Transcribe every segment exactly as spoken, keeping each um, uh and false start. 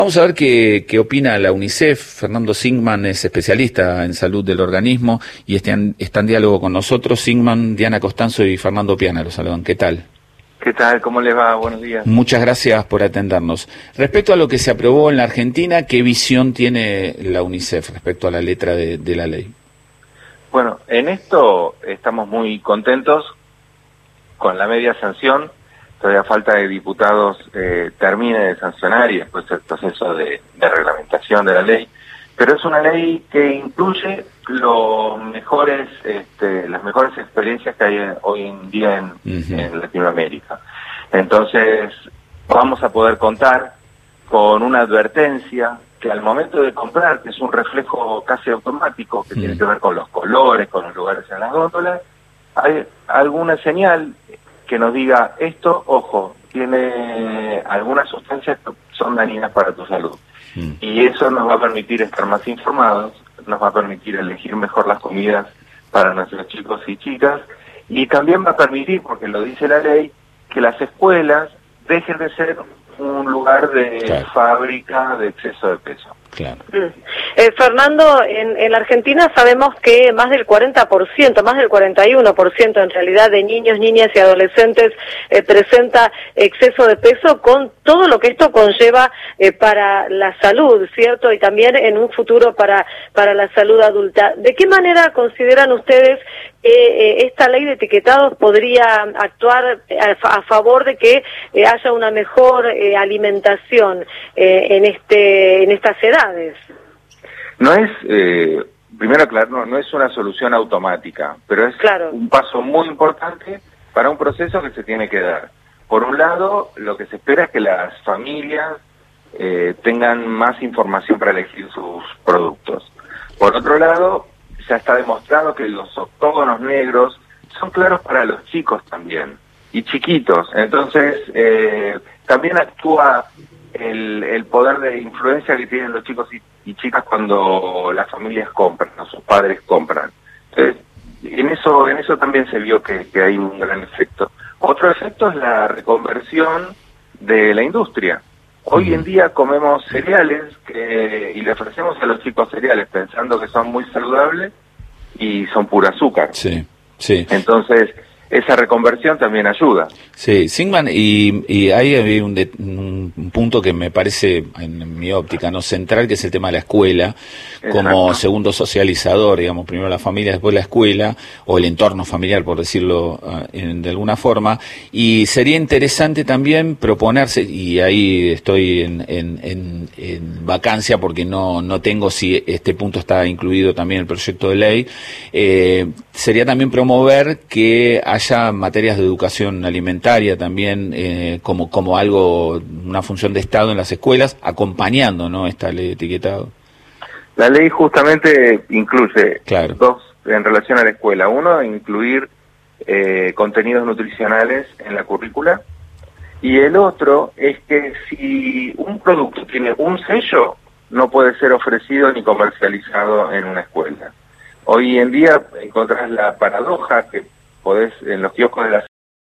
Vamos a ver qué, qué opina la UNICEF. Fernando Singman es especialista en salud del organismo y está en, está en diálogo con nosotros. Singman, Diana Costanzo y Fernando Piana los saludan. ¿Qué tal? ¿Qué tal? ¿Cómo les va? Buenos días. Muchas gracias por atendernos. Respecto a lo que se aprobó en la Argentina, ¿qué visión tiene la UNICEF respecto a la letra de, de la ley? Bueno, en esto estamos muy contentos con la media sanción. Todavía falta que diputados eh, termine de sancionar y después el proceso de, de reglamentación de la ley. Pero es una ley que incluye los mejores, este, las mejores experiencias que hay hoy en día en, uh-huh. en Latinoamérica. Entonces, vamos a poder contar con una advertencia que al momento de comprar, que es un reflejo casi automático, que uh-huh. tiene que ver con los colores, con los lugares en las góndolas, hay alguna señal que nos diga, esto, ojo, tiene algunas sustancias que son dañinas para tu salud. Mm. Y eso nos va a permitir estar más informados, nos va a permitir elegir mejor las comidas para nuestros chicos y chicas, y también va a permitir, porque lo dice la ley, que las escuelas dejen de ser un lugar de claro. fábrica de exceso de peso. Claro. Eh, Fernando, en, en la Argentina sabemos que más del cuarenta por ciento, más del cuarenta y uno por ciento en realidad de niños, niñas y adolescentes eh, presenta exceso de peso con todo lo que esto conlleva eh, para la salud, ¿cierto? Y también en un futuro para, para la salud adulta. ¿De qué manera consideran ustedes que eh, esta ley de etiquetados podría actuar a, a favor de que eh, haya una mejor eh, alimentación eh, en, este, en estas edades? No es, eh, primero aclarar, no, no es una solución automática, pero es claro. un paso muy importante para un proceso que se tiene que dar. Por un lado, lo que se espera es que las familias eh, tengan más información para elegir sus productos. Por otro lado, ya está demostrado que los octógonos negros son claros para los chicos también, y chiquitos. Entonces, eh, también actúa El, el poder de influencia que tienen los chicos y, y chicas cuando las familias compran, o sus padres compran. Entonces, en eso, en eso también se vio que, que hay un gran efecto. Otro efecto es la reconversión de la industria. Hoy en día comemos cereales que, y le ofrecemos a los chicos cereales pensando que son muy saludables y son pura azúcar. Sí, sí. Entonces, esa reconversión también ayuda. Sí, Singman, y, y ahí hay un, de, un punto que me parece, en mi óptica, no central, que es el tema de la escuela, como Exacto. segundo socializador, digamos, primero la familia, después la escuela, o el entorno familiar, por decirlo uh, en, de alguna forma, y sería interesante también proponerse, y ahí estoy en, en, en, en vacancia porque no, no tengo si este punto está incluido también en el proyecto de ley, eh, sería también promover que haya materias de educación alimentaria también eh, como como algo, una función de Estado en las escuelas, acompañando, ¿no?, esta ley de etiquetado. La ley justamente incluye claro. dos en relación a la escuela. Uno, incluir eh, contenidos nutricionales en la currícula, y el otro es que si un producto tiene un sello, no puede ser ofrecido ni comercializado en una escuela. Hoy en día encontrás la paradoja que podés en los kioscos de las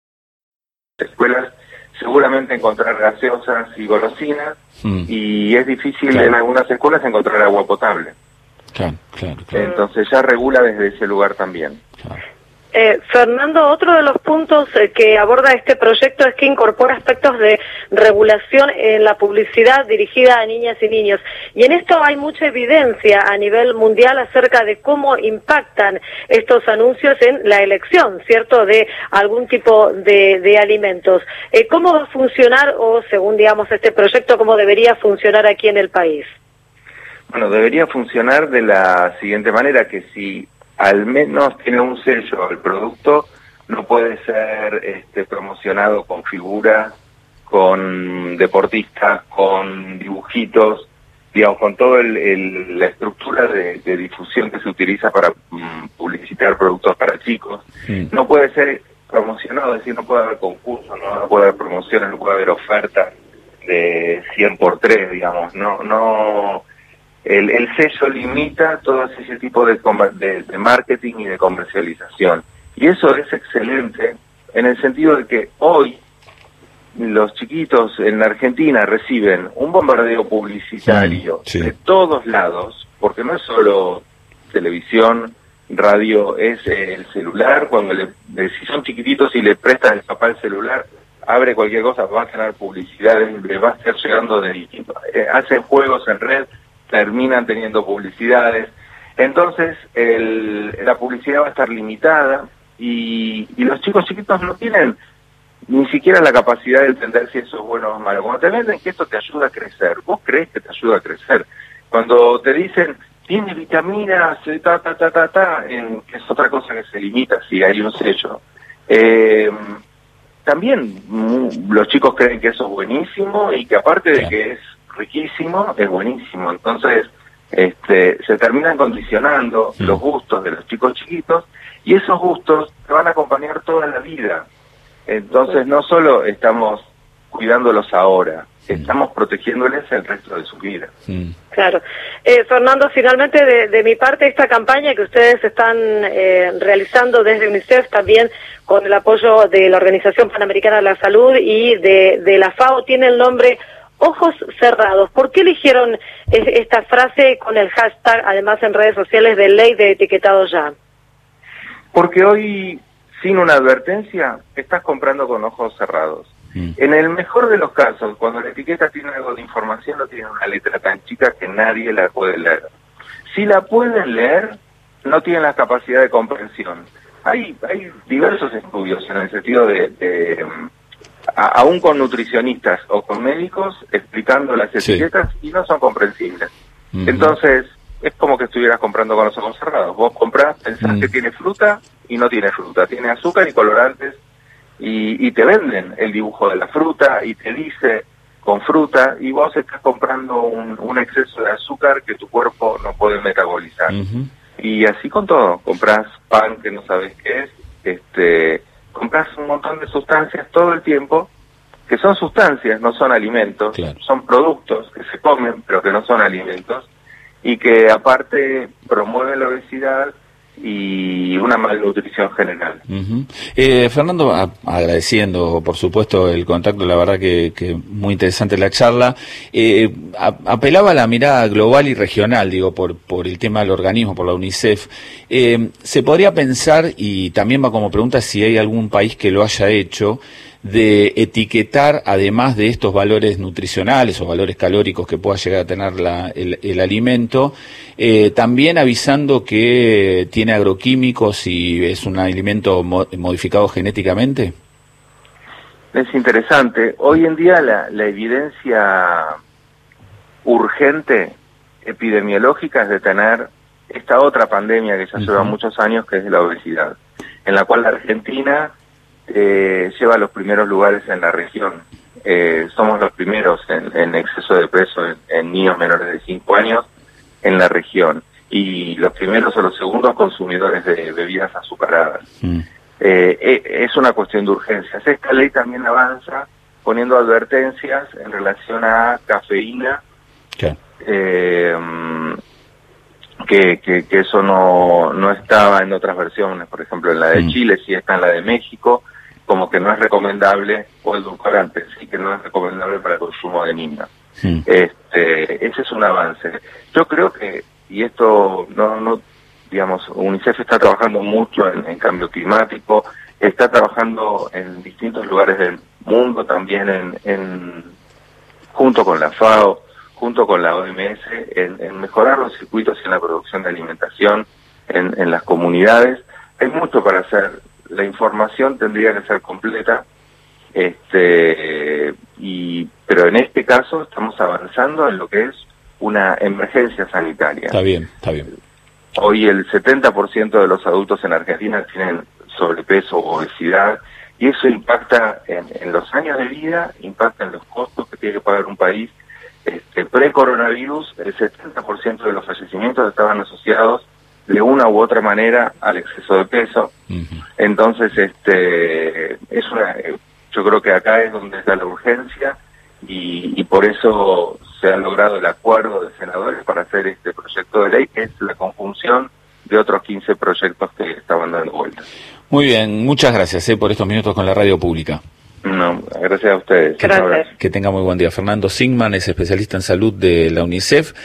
escuelas seguramente encontrar gaseosas y golosinas, mm. y es difícil claro. en algunas escuelas encontrar agua potable. Claro, claro, claro. Entonces ya regula desde ese lugar también. Claro. Eh, Fernando, otro de los puntos eh, que aborda este proyecto es que incorpora aspectos de regulación en la publicidad dirigida a niñas y niños. Y en esto hay mucha evidencia a nivel mundial acerca de cómo impactan estos anuncios en la elección, ¿cierto?, de algún tipo de, de alimentos. Eh, ¿Cómo va a funcionar, o según, digamos, este proyecto, cómo debería funcionar aquí en el país? Bueno, debería funcionar de la siguiente manera, que si al menos tiene un sello el producto, no puede ser este, promocionado con figuras, con deportistas, con dibujitos, digamos, con toda la estructura de, de difusión que se utiliza para um, publicitar productos para chicos. Sí. No puede ser promocionado, es decir, no puede haber concursos, no, no puede haber promociones, no puede haber ofertas de cien por tres, digamos, no, no. El, el sello limita todo ese tipo de, de, de marketing y de comercialización. Y eso es excelente en el sentido de que hoy los chiquitos en la Argentina reciben un bombardeo publicitario sí. de todos lados, porque no es solo televisión, radio, es el celular. Cuando le, si son chiquititos y le prestan el papá el celular, abre cualquier cosa, va a tener publicidad, le va a estar llegando de distintos, eh, hacen juegos en red, terminan teniendo publicidades. Entonces el, la publicidad va a estar limitada y, y los chicos chiquitos no tienen ni siquiera la capacidad de entender si eso es bueno o malo. Cuando te venden que esto te ayuda a crecer, vos crees que te ayuda a crecer. Cuando te dicen tiene vitaminas, ta, ta, ta, ta, ta, en, que es otra cosa que se limita si hay un sello. Eh, también mm, los chicos creen que eso es buenísimo y que aparte de que es riquísimo, es buenísimo. Entonces este, se terminan condicionando sí. los gustos de los chicos chiquitos y esos gustos te van a acompañar toda la vida. Entonces no solo estamos cuidándolos ahora, estamos protegiéndoles el resto de su vida. Mm. Claro. Eh, Fernando, finalmente de, de mi parte esta campaña que ustedes están eh, realizando desde UNICEF, también con el apoyo de la Organización Panamericana de la Salud y de, de la FAO, tiene el nombre Ojos Cerrados. ¿Por qué eligieron es, esta frase con el hashtag, además en redes sociales, de Ley de Etiquetado Ya? Porque hoy, sin una advertencia, estás comprando con ojos cerrados. Mm. En el mejor de los casos, cuando la etiqueta tiene algo de información, no tiene una letra tan chica que nadie la puede leer. Si la pueden leer, no tienen la capacidad de comprensión. Hay hay diversos estudios en el sentido de, de a, aún con nutricionistas o con médicos explicando las etiquetas sí. y no son comprensibles. Mm-hmm. Entonces, es como que estuvieras comprando con los ojos cerrados. Vos comprás, pensás mm. que tiene fruta y no tiene fruta. Tiene azúcar y colorantes. Y, y te venden el dibujo de la fruta y te dice con fruta y vos estás comprando un, un exceso de azúcar que tu cuerpo no puede metabolizar. Uh-huh. Y así con todo, compras pan que no sabes qué es, este, compras un montón de sustancias todo el tiempo, que son sustancias, no son alimentos, claro. son productos que se comen pero que no son alimentos y que aparte promueven la obesidad y una malnutrición general. Uh-huh. eh, Fernando, a, agradeciendo por supuesto el contacto, la verdad que, que muy interesante la charla, eh, a, apelaba a la mirada global y regional, digo, por, por el tema del organismo, por la UNICEF. Eh, se podría pensar, y también va como pregunta si hay algún país que lo haya hecho, de etiquetar, además de estos valores nutricionales o valores calóricos que pueda llegar a tener la, el, el alimento, eh, también avisando que tiene agroquímicos y es un alimento mo modificado genéticamente. Es interesante. Hoy en día la, la evidencia urgente epidemiológica es de tener esta otra pandemia que ya uh-huh. lleva muchos años, que es la obesidad, en la cual la Argentina Eh, lleva los primeros lugares en la región. Eh, somos los primeros en, en exceso de peso en, en niños menores de cinco años en la región. Y los primeros o los segundos consumidores de bebidas azucaradas. Mm. Eh, eh, es una cuestión de urgencias. Esta ley también avanza poniendo advertencias en relación a cafeína. ¿Qué? Eh, que, que, que eso no, no estaba en otras versiones. Por ejemplo, en la de mm. Chile sí está, en la de México, como que no es recomendable, o edulcorante, sí que no es recomendable para el consumo de niños. Sí. Este, ese es un avance. Yo creo que, y esto no, no digamos, UNICEF está trabajando mucho en, en cambio climático, está trabajando en distintos lugares del mundo, también en, en junto con la FAO, junto con la O M S, en, en mejorar los circuitos en la producción de alimentación en, en las comunidades. Hay mucho para hacer. La información tendría que ser completa, este, y pero en este caso estamos avanzando en lo que es una emergencia sanitaria. Está bien, está bien. Hoy el setenta por ciento de los adultos en Argentina tienen sobrepeso o obesidad, y eso impacta en, en los años de vida, impacta en los costos que tiene que pagar un país. Este, pre-coronavirus, el setenta por ciento de los fallecimientos estaban asociados de una u otra manera al exceso de peso. Uh-huh. Entonces, este, es una, yo creo que acá es donde está la urgencia y, y por eso se ha logrado el acuerdo de senadores para hacer este proyecto de ley, que es la conjunción de otros quince proyectos que estaban dando vueltas. Muy bien, muchas gracias eh, por estos minutos con la radio pública. No, gracias a ustedes. Gracias. Que tenga muy buen día. Fernando Sigman es especialista en salud de la UNICEF.